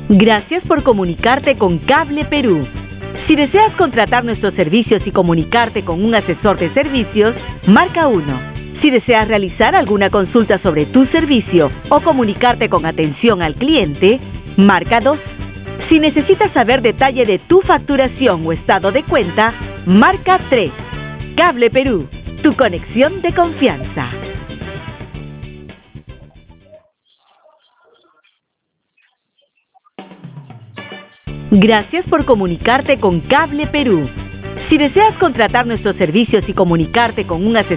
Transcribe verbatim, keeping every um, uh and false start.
Gracias por comunicarte con Cable Perú. Si deseas contratar nuestros servicios y comunicarte con un asesor de servicios, marca uno. Si deseas realizar alguna consulta sobre tu servicio o comunicarte con atención al cliente, marca dos. Si necesitas saber detalle de tu facturación o estado de cuenta, marca tres. Cable Perú, tu conexión de confianza. Gracias por comunicarte con Cable Perú. Si deseas contratar nuestros servicios y comunicarte con un asesor